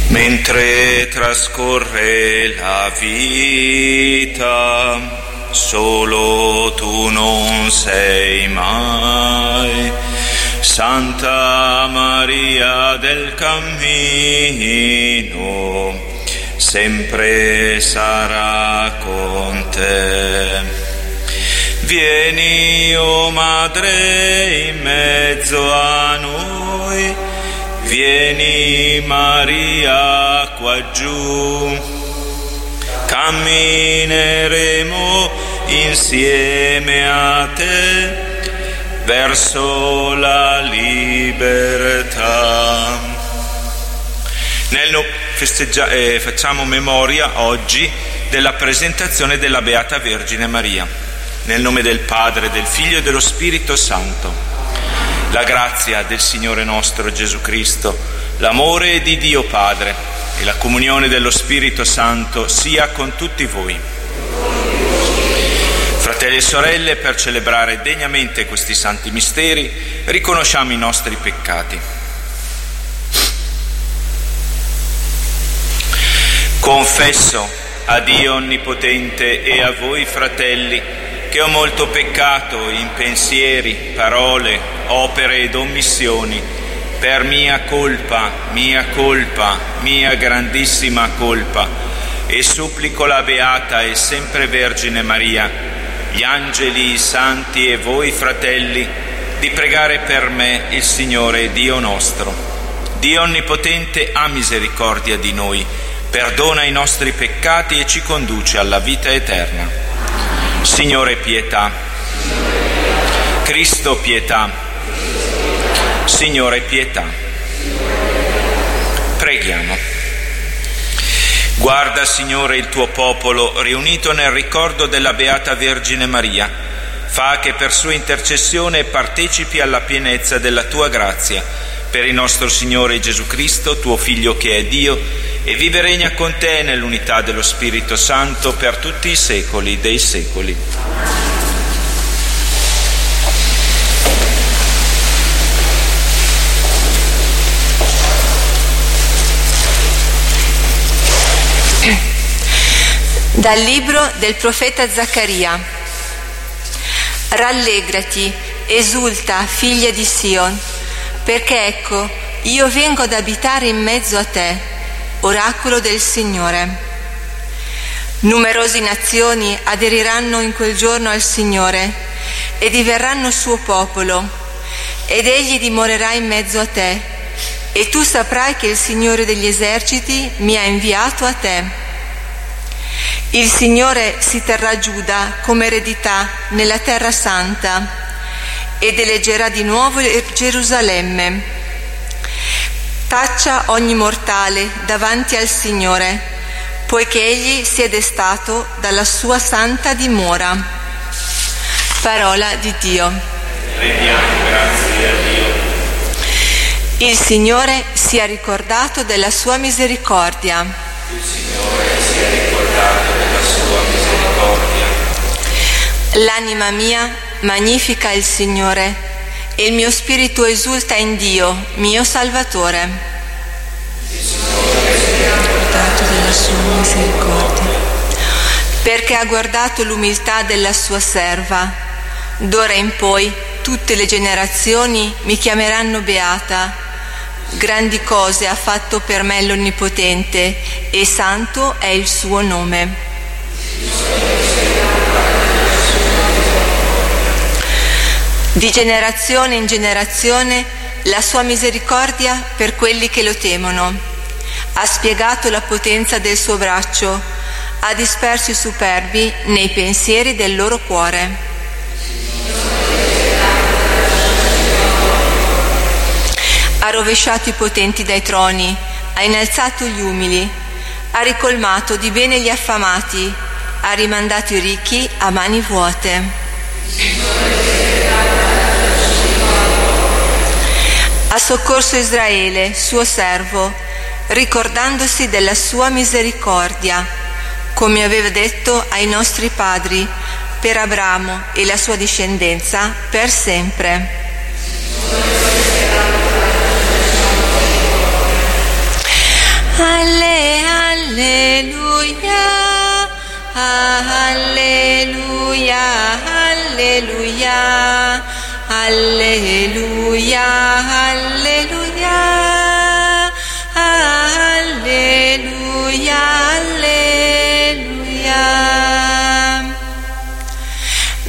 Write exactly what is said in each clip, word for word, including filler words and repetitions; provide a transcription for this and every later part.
Mentre trascorre la vita, solo tu non sei mai. Santa Maria del Cammino, sempre sarà con te. Vieni, o Madre, in mezzo a noi, vieni Maria qua giù, cammineremo insieme a te verso la libertà. Nel no, festeggia, eh, facciamo memoria oggi della presentazione della Beata Vergine Maria. Nel nome del Padre, del Figlio e dello Spirito Santo. La grazia del Signore nostro Gesù Cristo, l'amore di Dio Padre e la comunione dello Spirito Santo sia con tutti voi. Fratelli e sorelle, per celebrare degnamente questi santi misteri, riconosciamo i nostri peccati. Confesso a Dio Onnipotente e a voi, fratelli, che ho molto peccato in pensieri, parole, opere ed omissioni, per mia colpa, mia colpa, mia grandissima colpa, e supplico la Beata e sempre Vergine Maria, gli angeli, i santi e voi, fratelli, di pregare per me il Signore Dio nostro. Dio Onnipotente ha misericordia di noi, perdona i nostri peccati e ci conduce alla vita eterna. Signore, pietà. Cristo, pietà. Signore, pietà. Preghiamo. Guarda, Signore, il tuo popolo riunito nel ricordo della Beata Vergine Maria. Fa che per sua intercessione partecipi alla pienezza della tua grazia. Per il nostro Signore Gesù Cristo, tuo Figlio che è Dio, e vive e regna con te nell'unità dello Spirito Santo per tutti i secoli dei secoli. Dal libro del profeta Zaccaria. Rallegrati, esulta, figlia di Sion, perché ecco, io vengo ad abitare in mezzo a te, oracolo del Signore. Numerose nazioni aderiranno in quel giorno al Signore e diverranno suo popolo, ed egli dimorerà in mezzo a te, e tu saprai che il Signore degli eserciti mi ha inviato a te. Il Signore si terrà Giuda come eredità nella terra santa ed eleggerà di nuovo Gerusalemme. Taccia ogni mortale davanti al Signore, poiché egli si è destato dalla sua santa dimora. Parola di Dio. Rendiamo grazie a Dio. Il Signore sia ricordato della sua misericordia. Il Signore sia ricordato della sua misericordia. L'anima mia magnifica il Signore, e il mio spirito esulta in Dio, mio Salvatore. Il Signore sia ricordato della sua misericordia. Perché ha guardato l'umiltà della sua serva. D'ora in poi tutte le generazioni mi chiameranno beata. Grandi cose ha fatto per me l'Onnipotente, e santo è il suo nome. Di generazione in generazione la sua misericordia per quelli che lo temono. Ha spiegato la potenza del suo braccio, ha disperso i superbi nei pensieri del loro cuore. Ha rovesciato i potenti dai troni, ha innalzato gli umili, ha ricolmato di bene gli affamati, ha rimandato i ricchi a mani vuote. Ha soccorso Israele, suo servo, ricordandosi della sua misericordia, come aveva detto ai nostri padri, per Abramo e la sua discendenza per sempre.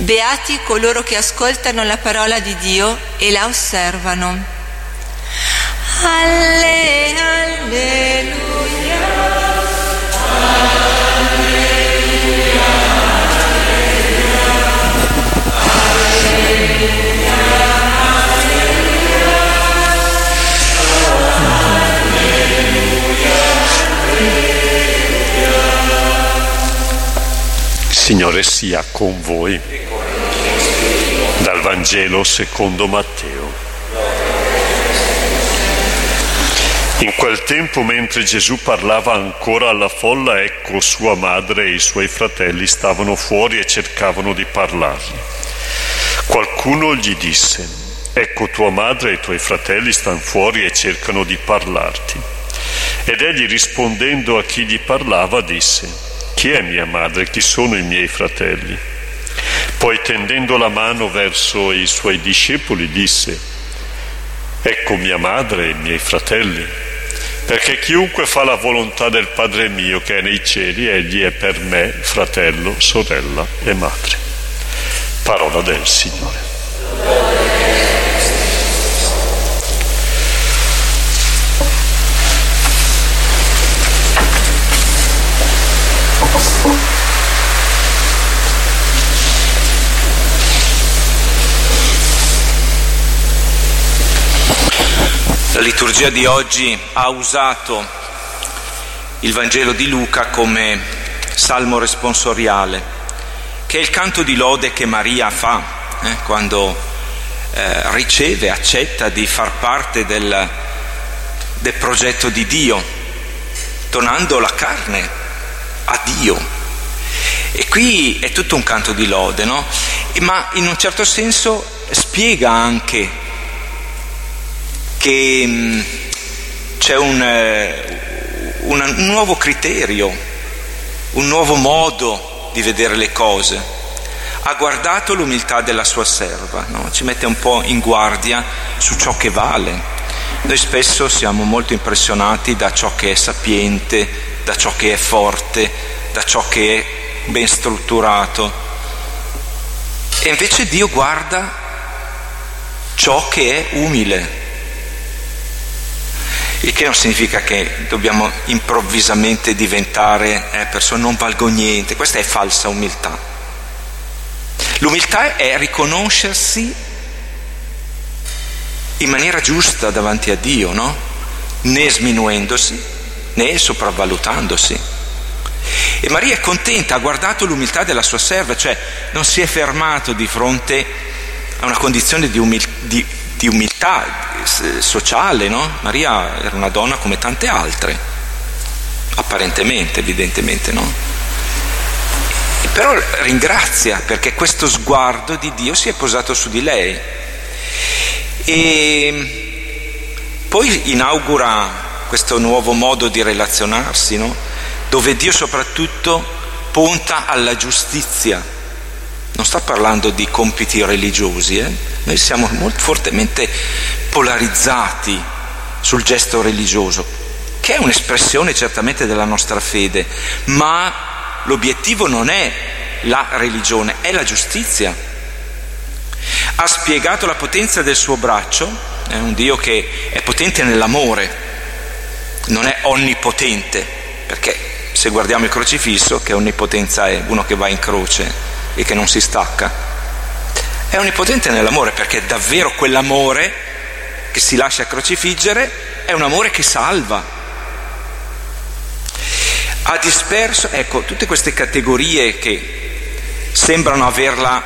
Beati coloro che ascoltano la parola di Dio e la osservano. Alle, alleluia. Alleluia. Il Signore sia con voi. Dal Vangelo secondo Matteo. In quel tempo, mentre Gesù parlava ancora alla folla, ecco sua madre e i suoi fratelli stavano fuori e cercavano di parlargli. Qualcuno gli disse: ecco tua madre e i tuoi fratelli stanno fuori e cercano di parlarti. Ed egli, rispondendo a chi gli parlava, disse: chi è mia madre? Chi sono i miei fratelli? Poi, tendendo la mano verso i suoi discepoli, disse: ecco mia madre e i miei fratelli, perché chiunque fa la volontà del Padre mio che è nei cieli, egli è per me fratello, sorella e madre. Parola del Signore. La liturgia di oggi ha usato il Vangelo di Luca come salmo responsoriale, che è il canto di lode che Maria fa eh, quando eh, riceve, accetta di far parte del, del progetto di Dio, donando la carne a Dio. E qui è tutto un canto di lode, no? Ma in un certo senso spiega anche che mh, c'è un, eh, un, un nuovo criterio, un nuovo modo di vedere le cose. Ha guardato l'umiltà della sua serva, no? Ci mette un po' in guardia su ciò che vale. Noi spesso siamo molto impressionati da ciò che è sapiente, da ciò che è forte, da ciò che è ben strutturato. E invece Dio guarda ciò che è umile. Il che non significa che dobbiamo improvvisamente diventare eh, persone non valgo niente. Questa è falsa umiltà. L'umiltà è riconoscersi in maniera giusta davanti a Dio, no? Né sminuendosi, né sopravvalutandosi. E Maria è contenta, ha guardato l'umiltà della sua serva, cioè non si è fermato di fronte a una condizione di umiltà, di, di umiltà sociale, no? Maria era una donna come tante altre, apparentemente, evidentemente, no? E però ringrazia perché questo sguardo di Dio si è posato su di lei. E poi inaugura questo nuovo modo di relazionarsi, no? Dove Dio soprattutto punta alla giustizia. Non sta parlando di compiti religiosi, eh? Noi siamo molto fortemente polarizzati sul gesto religioso, che è un'espressione certamente della nostra fede, ma l'obiettivo non è la religione, è la giustizia. Ha spiegato la potenza del suo braccio, è un Dio che è potente nell'amore, non è onnipotente, perché se guardiamo il crocifisso, che onnipotenza è? Uno che va in croce e che non si stacca. È onnipotente nell'amore perché davvero quell'amore che si lascia crocifiggere è un amore che salva. Ha disperso, ecco, tutte queste categorie che sembrano averla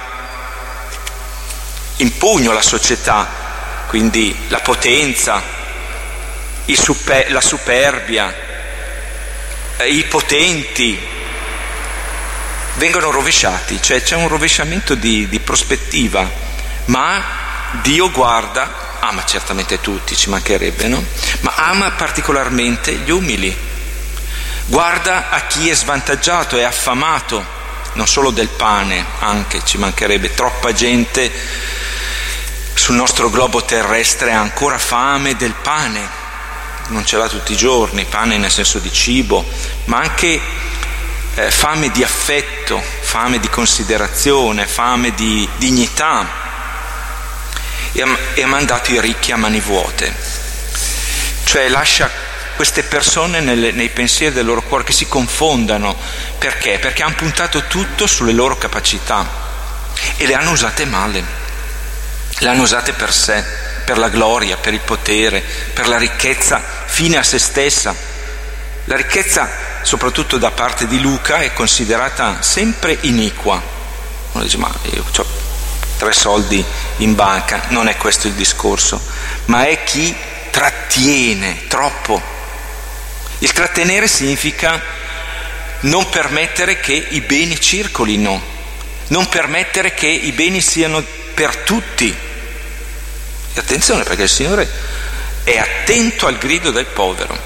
in pugno la società, quindi la potenza, i super, la superbia, eh, i potenti, vengono rovesciati, cioè c'è un rovesciamento di, di prospettiva, ma Dio guarda, ama certamente tutti, ci mancherebbe, no? Ma ama particolarmente gli umili, guarda a chi è svantaggiato, è affamato, non solo del pane, anche, ci mancherebbe, troppa gente sul nostro globo terrestre ha ancora fame del pane, non ce l'ha tutti i giorni, pane nel senso di cibo, ma anche eh, fame di affetto, rispetto, fame di considerazione, fame di dignità, e ha, e ha mandato i ricchi a mani vuote, cioè lascia queste persone nelle, nei pensieri del loro cuore che si confondano. Perché? Perché hanno puntato tutto sulle loro capacità e le hanno usate male, le hanno usate per sé, per la gloria, per il potere, per la ricchezza fine a se stessa. La ricchezza, soprattutto da parte di Luca, è considerata sempre iniqua. Uno dice: ma io ho tre soldi in banca. Non è questo il discorso, ma è chi trattiene troppo. Il trattenere significa non permettere che i beni circolino, non permettere che i beni siano per tutti. E attenzione, perché il Signore è attento al grido del povero.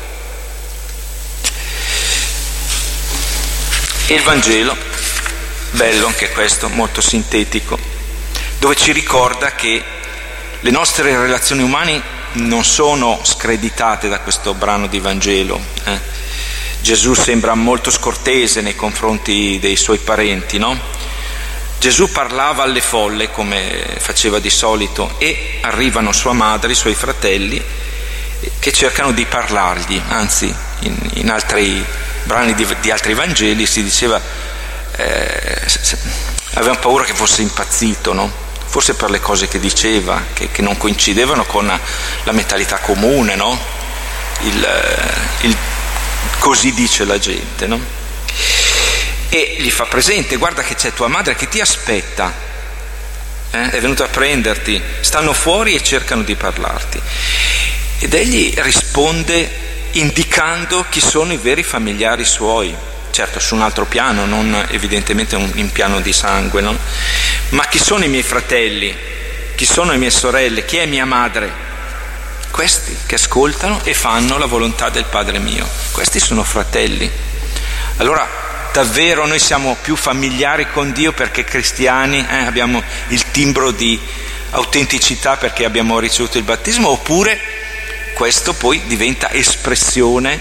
E il Vangelo, bello anche questo, molto sintetico, dove ci ricorda che le nostre relazioni umane non sono screditate da questo brano di Vangelo. Eh? Gesù sembra molto scortese nei confronti dei suoi parenti, no? Gesù parlava alle folle come faceva di solito, e arrivano sua madre, i suoi fratelli, che cercano di parlargli. Anzi, in, in altri brani di, di altri Vangeli si diceva eh, avevano paura che fosse impazzito, no? Forse per le cose che diceva, che, che non coincidevano con la mentalità comune, no? Il, il così dice la gente, no? E gli fa presente: guarda che c'è tua madre che ti aspetta, eh? È venuta a prenderti, stanno fuori e cercano di parlarti. Ed egli risponde indicando chi sono i veri familiari suoi, certo su un altro piano, non evidentemente un, in piano di sangue, no? Ma chi sono i miei fratelli, chi sono le mie sorelle, chi è mia madre? Questi che ascoltano e fanno la volontà del Padre mio, questi sono fratelli. Allora davvero noi siamo più familiari con Dio perché cristiani, eh, abbiamo il timbro di autenticità perché abbiamo ricevuto il battesimo, oppure questo poi diventa espressione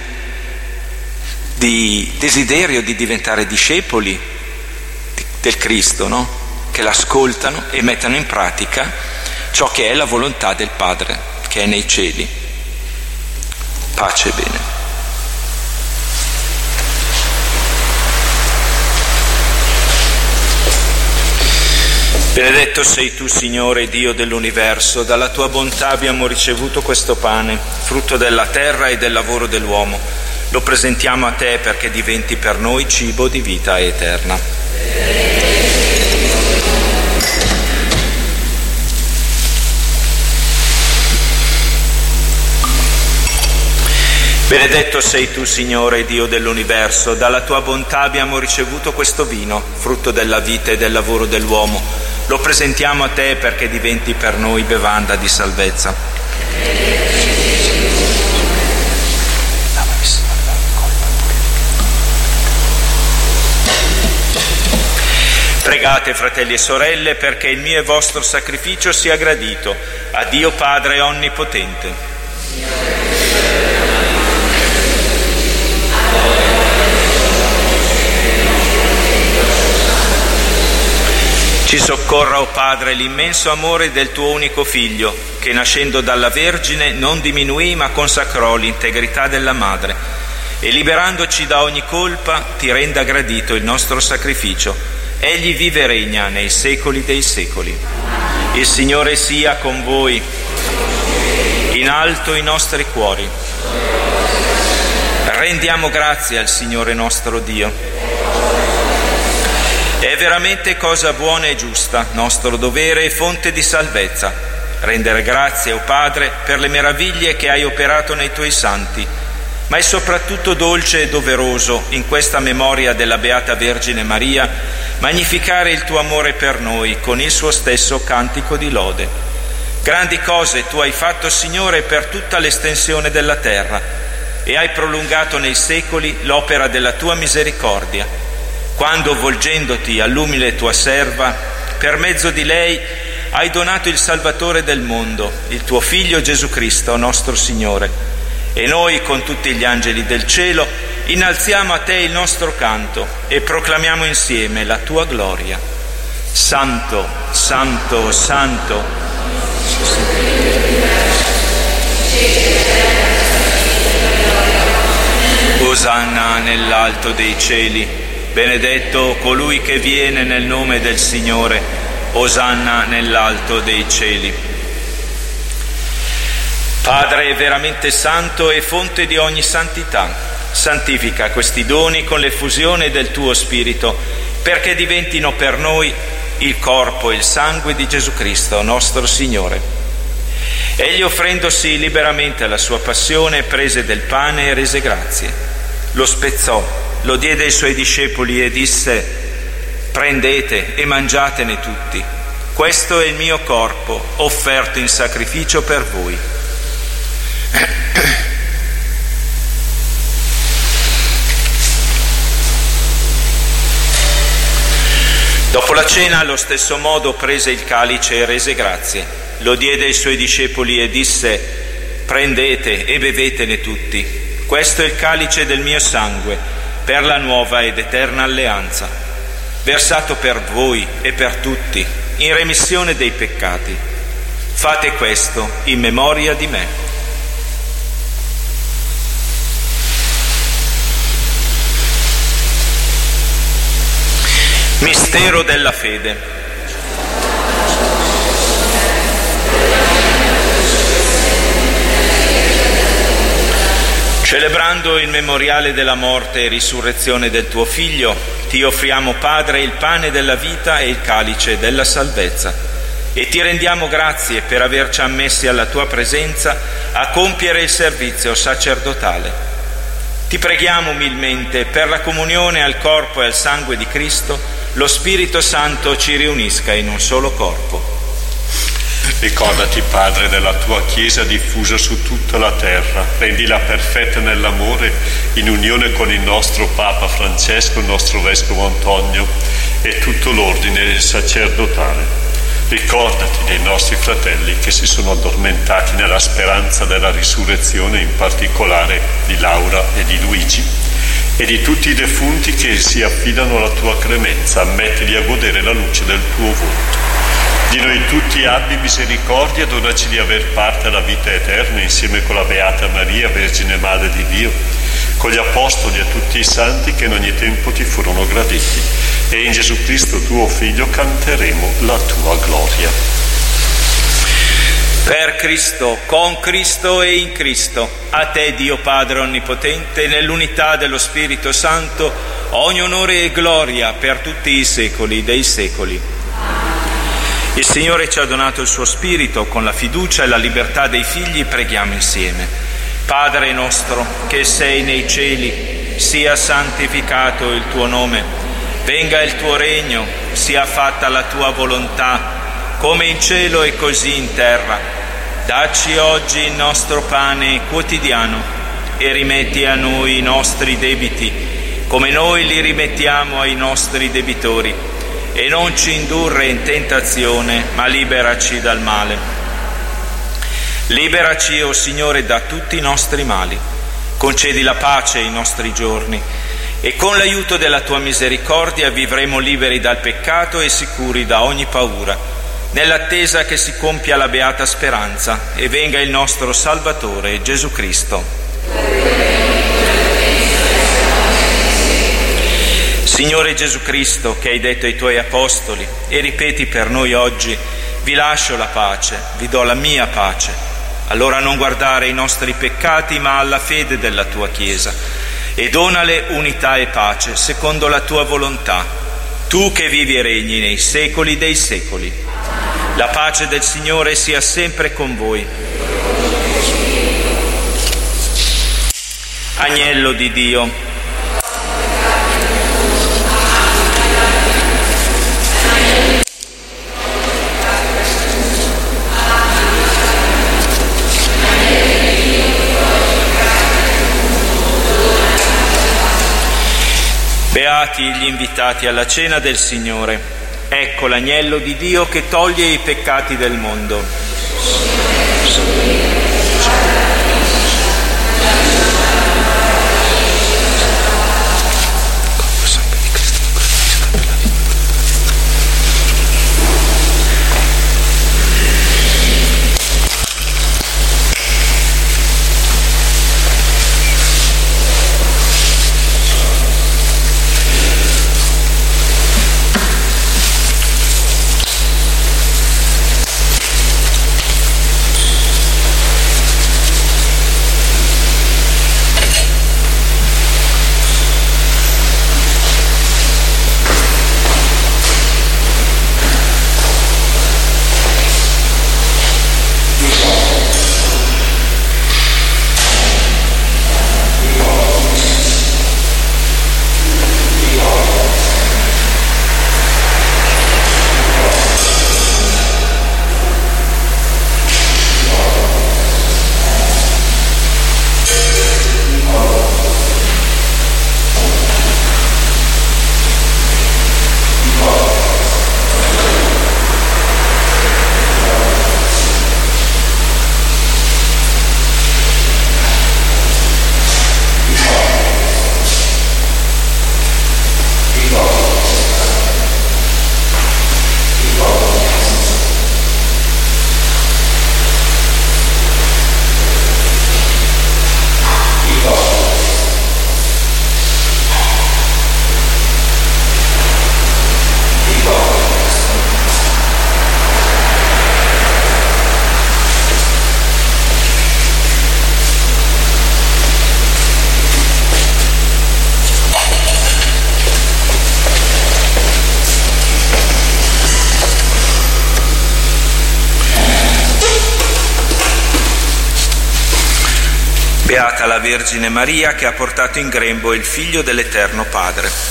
di desiderio di diventare discepoli del Cristo, no? Che l'ascoltano e mettono in pratica ciò che è la volontà del Padre che è nei cieli. Pace e bene. Benedetto sei tu, Signore, Dio dell'universo, dalla tua bontà abbiamo ricevuto questo pane, frutto della terra e del lavoro dell'uomo. Lo presentiamo a te perché diventi per noi cibo di vita eterna. Benedetto sei tu, Signore, Dio dell'universo, dalla tua bontà abbiamo ricevuto questo vino, frutto della vita e del lavoro dell'uomo. Lo presentiamo a te perché diventi per noi bevanda di salvezza. Pregate, fratelli e sorelle, perché il mio e vostro sacrificio sia gradito a Dio Padre Onnipotente. Ci soccorra, o Padre, l'immenso amore del tuo unico Figlio, che nascendo dalla Vergine non diminuì ma consacrò l'integrità della Madre, e liberandoci da ogni colpa ti renda gradito il nostro sacrificio. Egli vive e regna nei secoli dei secoli. Il Signore sia con voi. In alto i nostri cuori. Rendiamo grazie al Signore nostro Dio. È veramente cosa buona e giusta, nostro dovere e fonte di salvezza, rendere grazie, o Padre, per le meraviglie che hai operato nei tuoi santi, ma è soprattutto dolce e doveroso, in questa memoria della Beata Vergine Maria, magnificare il tuo amore per noi con il suo stesso cantico di lode. Grandi cose tu hai fatto, Signore, per tutta l'estensione della terra, e hai prolungato nei secoli l'opera della tua misericordia, quando, volgendoti all'umile tua serva, per mezzo di lei hai donato il Salvatore del mondo, il tuo Figlio Gesù Cristo, nostro Signore. E noi, con tutti gli angeli del cielo, innalziamo a te il nostro canto e proclamiamo insieme la tua gloria. Santo, santo, santo. Osanna nell'alto dei cieli. Benedetto colui che viene nel nome del Signore. Osanna nell'alto dei cieli. Padre veramente santo e fonte di ogni santità, santifica questi doni con l'effusione del tuo Spirito, perché diventino per noi il corpo e il sangue di Gesù Cristo, nostro Signore. Egli, offrendosi liberamente alla sua passione, prese del pane e rese grazie. Lo spezzò, lo diede ai suoi discepoli e disse: prendete e mangiatene tutti. Questo è il mio corpo, offerto in sacrificio per voi. Dopo la cena, allo stesso modo, prese il calice e rese grazie. Lo diede ai suoi discepoli e disse: prendete e bevetene tutti. Questo è il calice del mio sangue, per la nuova ed eterna alleanza, versato per voi e per tutti, in remissione dei peccati. Fate questo in memoria di me. Mistero della fede. Celebrando il memoriale della morte e risurrezione del tuo Figlio, ti offriamo, Padre, il pane della vita e il calice della salvezza, e ti rendiamo grazie per averci ammessi alla tua presenza a compiere il servizio sacerdotale. Ti preghiamo umilmente per la comunione al corpo e al sangue di Cristo, lo Spirito Santo ci riunisca in un solo corpo. Ricordati, Padre, della tua Chiesa diffusa su tutta la terra, rendila perfetta nell'amore, in unione con il nostro Papa Francesco, il nostro Vescovo Antonio e tutto l'ordine sacerdotale. Ricordati dei nostri fratelli che si sono addormentati nella speranza della risurrezione, in particolare di Laura e di Luigi, e di tutti i defunti che si affidano alla tua clemenza. Ammettili a godere la luce del tuo volto. Di noi tutti abbi misericordia, donaci di aver parte alla vita eterna insieme con la Beata Maria, Vergine Madre di Dio, con gli Apostoli e tutti i santi che in ogni tempo ti furono graditi. E in Gesù Cristo tuo Figlio canteremo la tua gloria. Per Cristo, con Cristo e in Cristo, a te Dio Padre Onnipotente, nell'unità dello Spirito Santo, ogni onore e gloria per tutti i secoli dei secoli. Il Signore ci ha donato il suo Spirito, con la fiducia e la libertà dei figli preghiamo insieme. Padre nostro, che sei nei cieli, sia santificato il tuo nome, venga il tuo regno, sia fatta la tua volontà, come in cielo e così in terra. Dacci oggi il nostro pane quotidiano e rimetti a noi i nostri debiti, come noi li rimettiamo ai nostri debitori. E non ci indurre in tentazione, ma liberaci dal male. Liberaci, o Signore, da tutti i nostri mali. Concedi la pace ai nostri giorni e con l'aiuto della tua misericordia vivremo liberi dal peccato e sicuri da ogni paura, nell'attesa che si compia la beata speranza e venga il nostro Salvatore Gesù Cristo. Signore Gesù Cristo, che hai detto ai tuoi apostoli e ripeti per noi oggi: vi lascio la pace, vi do la mia pace. Allora non guardare i nostri peccati, ma alla fede della tua Chiesa, e donale unità e pace secondo la tua volontà, tu che vivi e regni nei secoli dei secoli. La pace del Signore sia sempre con voi. Agnello di Dio, beati gli invitati alla cena del Signore. Ecco l'agnello di Dio che toglie i peccati del mondo. Beata la Vergine Maria che ha portato in grembo il Figlio dell'Eterno Padre.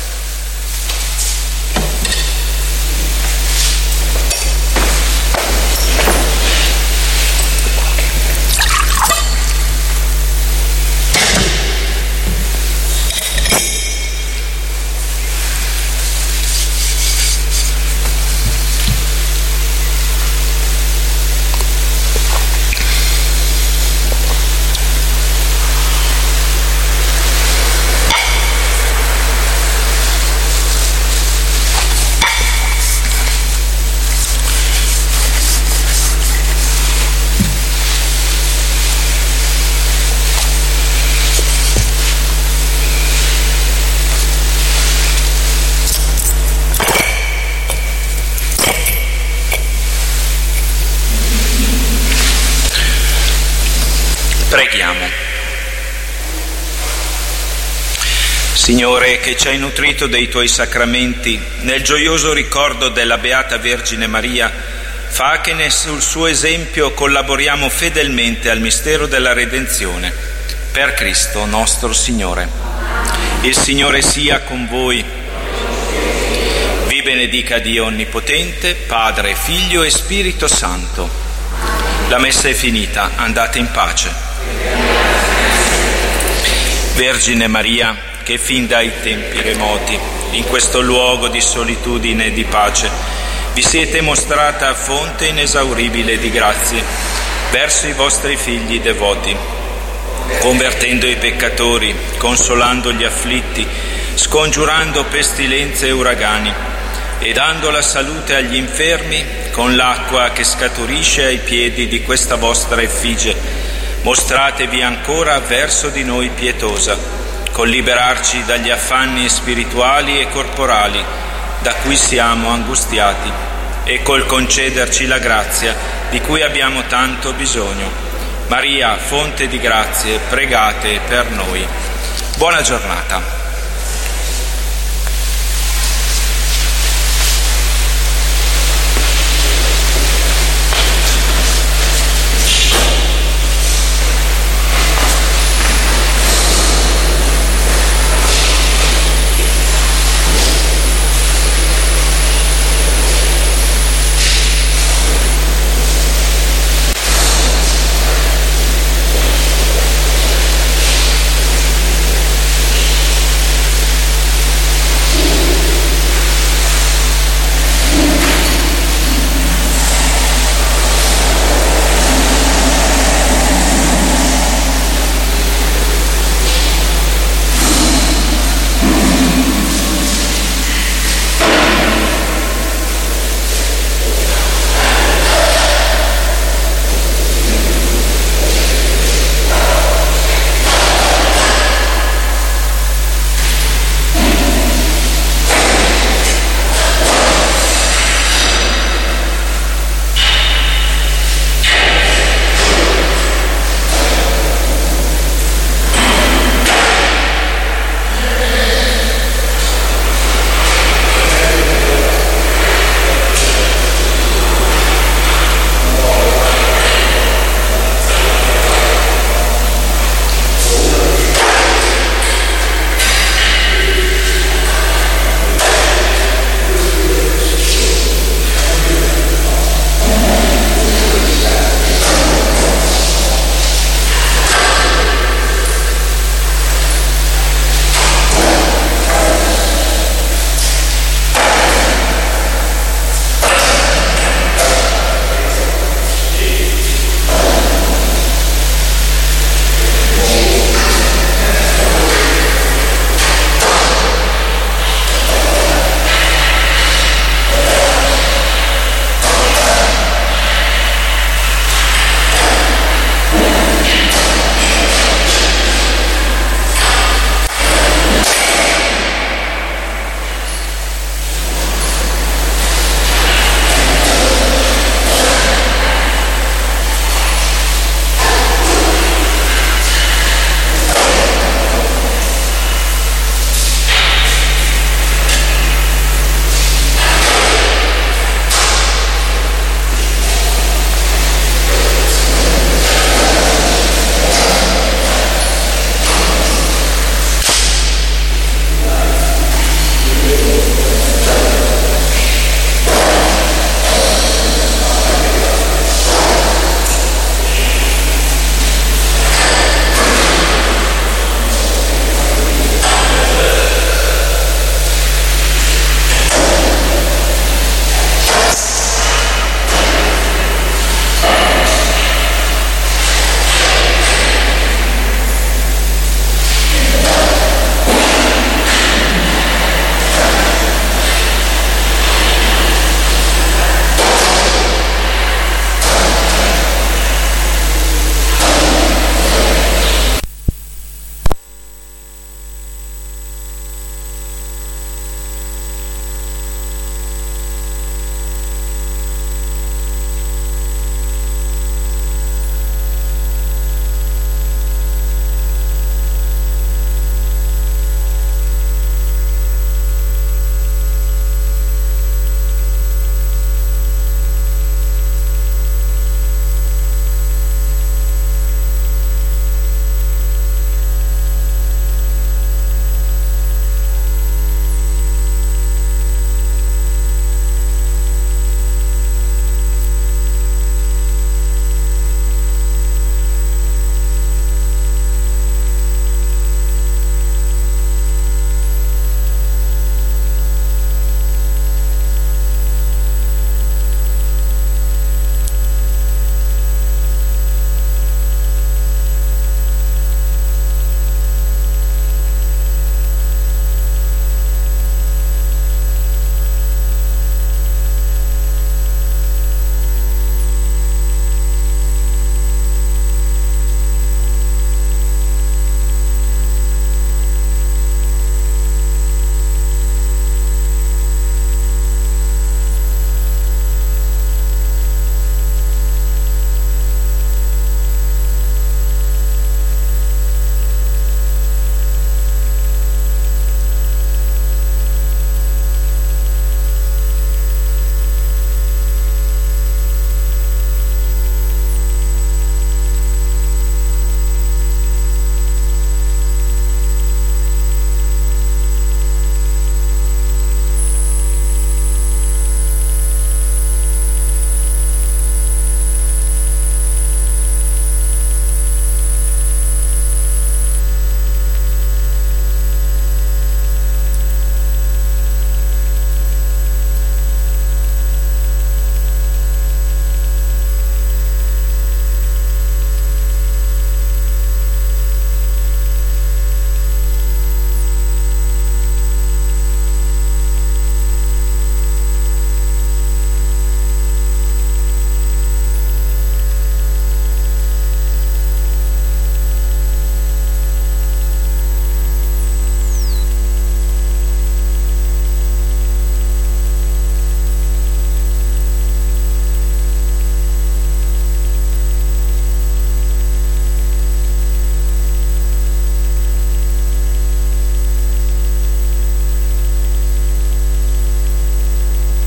Preghiamo. Signore, che ci hai nutrito dei tuoi sacramenti, nel gioioso ricordo della Beata Vergine Maria, fa che sul suo esempio collaboriamo fedelmente al mistero della redenzione. Per Cristo nostro Signore. Il Signore sia con voi. Vi benedica Dio Onnipotente, Padre, Figlio e Spirito Santo. La messa è finita, andate in pace. Vergine Maria, che fin dai tempi remoti, in questo luogo di solitudine e di pace, vi siete mostrata fonte inesauribile di grazie verso i vostri figli devoti, convertendo i peccatori, consolando gli afflitti, scongiurando pestilenze e uragani, e dando la salute agli infermi con l'acqua che scaturisce ai piedi di questa vostra effigie. Mostratevi ancora verso di noi pietosa, col liberarci dagli affanni spirituali e corporali da cui siamo angustiati e col concederci la grazia di cui abbiamo tanto bisogno. Maria, fonte di grazie, pregate per noi. Buona giornata.